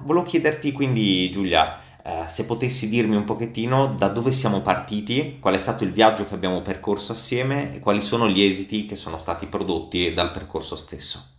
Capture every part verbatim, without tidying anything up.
volevo chiederti quindi, Giulia, eh, se potessi dirmi un pochettino da dove siamo partiti, qual è stato il viaggio che abbiamo percorso assieme e quali sono gli esiti che sono stati prodotti dal percorso stesso.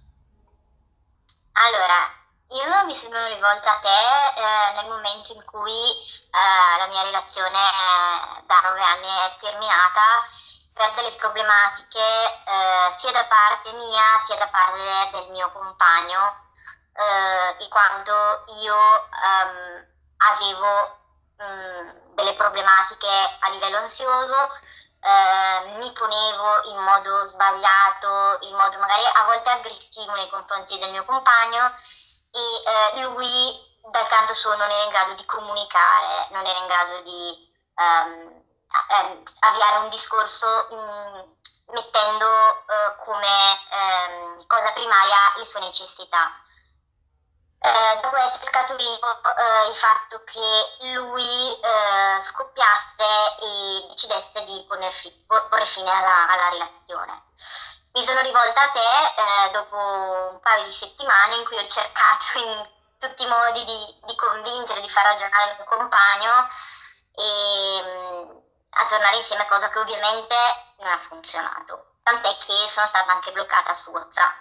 Allora, io mi sono rivolta a te eh, nel momento in cui eh, la mia relazione eh, da nove anni è terminata per delle problematiche eh, sia da parte mia sia da parte del mio compagno, eh, in quanto io ehm, avevo mh, delle problematiche a livello ansioso, eh, mi ponevo in modo sbagliato, in modo magari a volte aggressivo nei confronti del mio compagno e eh, lui dal canto suo non era in grado di comunicare, non era in grado di ehm, ehm, avviare un discorso mh, mettendo eh, come ehm, cosa primaria le sue necessità. Eh, da questo è scaturito eh, il fatto che lui eh, scoppiasse e decidesse di poner fi- por- porre fine alla, alla relazione. Mi sono rivolta a te eh, dopo un paio di settimane in cui ho cercato in tutti i modi di, di convincere, di far ragionare il mio compagno e mh, a tornare insieme, cosa che ovviamente non ha funzionato. Tant'è che sono stata anche bloccata su WhatsApp.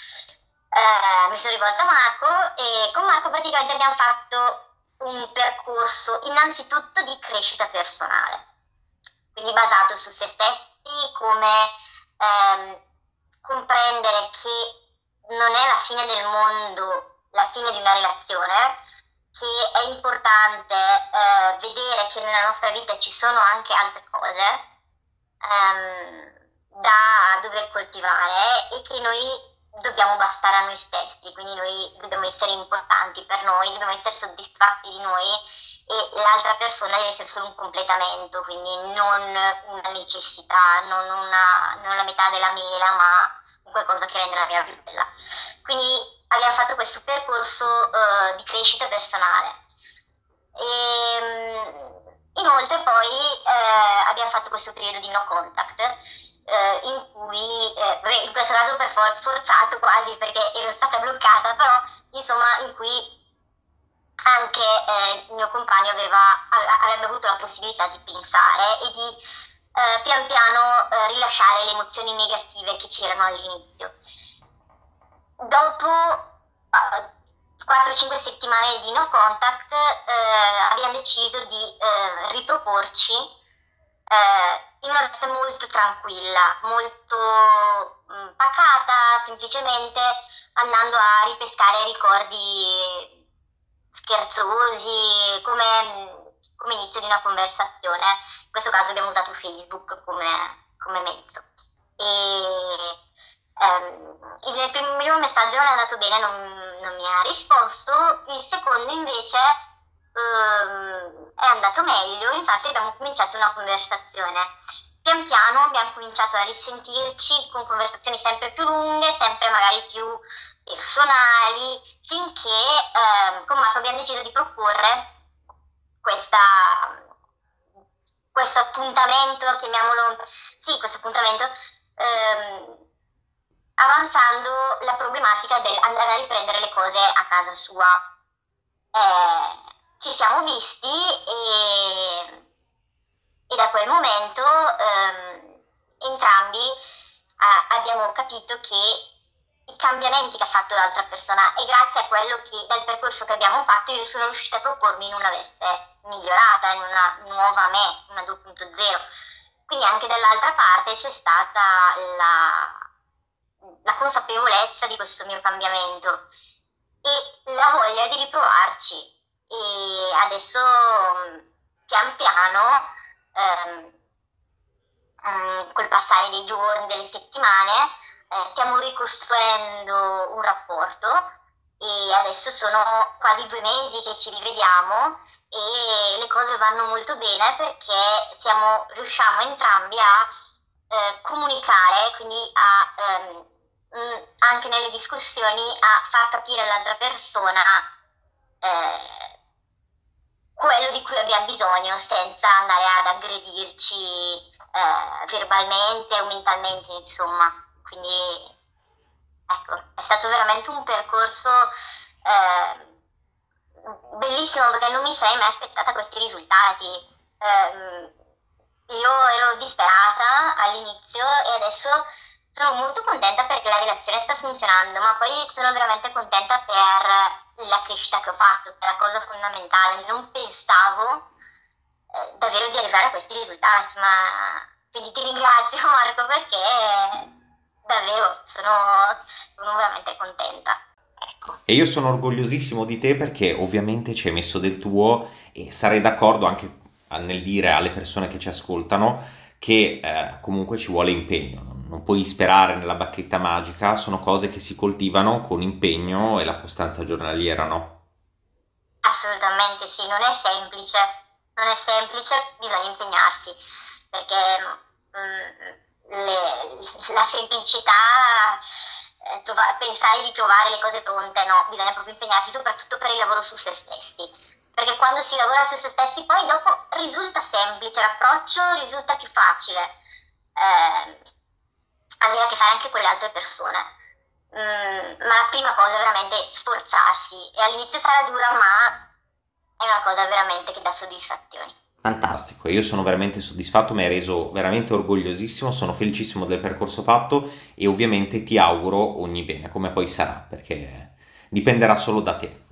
Eh, mi sono rivolta a Marco e con Marco praticamente abbiamo fatto un percorso innanzitutto di crescita personale, quindi basato su se stessi, come ehm, comprendere che non è la fine del mondo, la fine di una relazione, che è importante eh, vedere che nella nostra vita ci sono anche altre cose ehm, da dover coltivare e che noi dobbiamo bastare a noi stessi, quindi noi dobbiamo essere importanti per noi, dobbiamo essere soddisfatti di noi e l'altra persona deve essere solo un completamento, quindi non una necessità, non, una, non la metà della mela, ma qualcosa che rende la mia vita bella. Quindi abbiamo fatto questo percorso eh, di crescita personale. E, mh, inoltre poi eh, abbiamo fatto questo periodo di no contact eh, in cui, eh, vabbè, in questo caso per for- forzato quasi perché ero stata bloccata, però insomma in cui anche eh, il mio compagno aveva, a- avrebbe avuto la possibilità di pensare e di eh, pian piano eh, rilasciare le emozioni negative che c'erano all'inizio. Dopo eh, quattro cinque settimane di no contact eh, abbiamo deciso di eh, riproporci eh, in una veste molto tranquilla, molto mh, pacata, semplicemente andando a ripescare ricordi scherzosi, come, come inizio di una conversazione. In questo caso abbiamo usato Facebook come, come mezzo. E ehm, il primo messaggio non è andato bene, non, non mi ha risposto, il secondo invece ehm, è andato meglio, infatti abbiamo cominciato una conversazione. Pian piano abbiamo cominciato a risentirci con conversazioni sempre più lunghe, sempre magari più personali, finché ehm, con Marco abbiamo deciso di proporre questa, questo appuntamento, chiamiamolo, sì, questo appuntamento, ehm, avanzando la problematica del andare a riprendere le cose a casa sua. Eh, ci siamo visti e, e da quel momento ehm, entrambi eh, abbiamo capito che i cambiamenti che ha fatto l'altra persona e grazie a quello che dal percorso che abbiamo fatto io sono riuscita a propormi in una veste migliorata, in una nuova me, una due punto zero. Quindi anche dall'altra parte c'è stata la, la consapevolezza di questo mio cambiamento e la voglia di riprovarci. E adesso pian piano, ehm, mm, col passare dei giorni, delle settimane, eh, stiamo ricostruendo un rapporto e adesso sono quasi due mesi che ci rivediamo e le cose vanno molto bene perché siamo, riusciamo entrambi a eh, comunicare, quindi a, ehm, mh, anche nelle discussioni, a far capire all'altra persona eh, quello di cui abbiamo bisogno senza andare ad aggredirci eh, verbalmente o mentalmente, insomma. Quindi ecco, è stato veramente un percorso eh, e non mi sarei mai aspettata questi risultati. Ehm, io ero disperata all'inizio e adesso sono molto contenta perché la relazione sta funzionando, ma poi sono veramente contenta per la crescita che ho fatto, che è la cosa fondamentale. Non pensavo eh, davvero di arrivare a questi risultati, ma quindi ti ringrazio Marco perché davvero sono, sono veramente contenta. Ecco. E io sono orgogliosissimo di te perché ovviamente ci hai messo del tuo e sarei d'accordo anche nel dire alle persone che ci ascoltano che eh, comunque ci vuole impegno, non, non puoi sperare nella bacchetta magica, sono cose che si coltivano con impegno e la costanza giornaliera, no? Assolutamente sì, non è semplice, non è semplice, bisogna impegnarsi, perché mm, le- la semplicità, eh, trova- pensare di trovare le cose pronte, no, bisogna proprio impegnarsi, soprattutto per il lavoro su se stessi, perché quando si lavora su se stessi poi dopo risulta semplice, l'approccio risulta più facile, eh, avere a che fare anche con le altre persone. Mm, ma la prima cosa è veramente sforzarsi e all'inizio sarà dura, ma è una cosa veramente che dà soddisfazioni. Fantastico, io sono veramente soddisfatto, mi hai reso veramente orgogliosissimo, sono felicissimo del percorso fatto e ovviamente ti auguro ogni bene, come poi sarà, perché dipenderà solo da te.